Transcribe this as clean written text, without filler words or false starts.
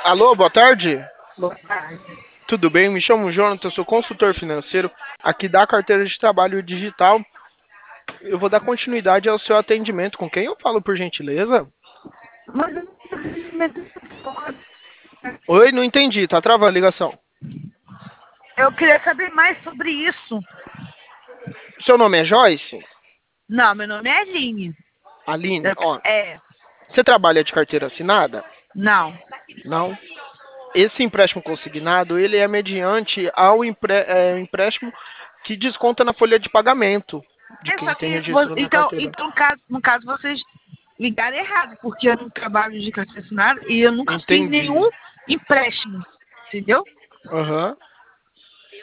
Alô, boa tarde. Boa tarde. Tudo bem? Me chamo Jonathan, sou consultor financeiro aqui da carteira de trabalho digital. Eu vou dar continuidade ao seu atendimento. Com quem eu falo, por gentileza? Mas eu não tenho conhecimento dessa porra. Oi, não entendi. Tá travando a ligação. Eu queria saber mais sobre isso. Seu nome é Joyce? Não, meu nome é Aline. Aline, ó. É, Você trabalha de carteira assinada? não. Não. Esse empréstimo consignado, ele é mediante ao empréstimo que desconta na folha de pagamento de É quem só tem que, registro na então, carteira. no caso, vocês ligaram errado, porque eu não trabalho de carteira assinada e eu nunca fiz Entendi. nenhum empréstimo, entendeu? Aham.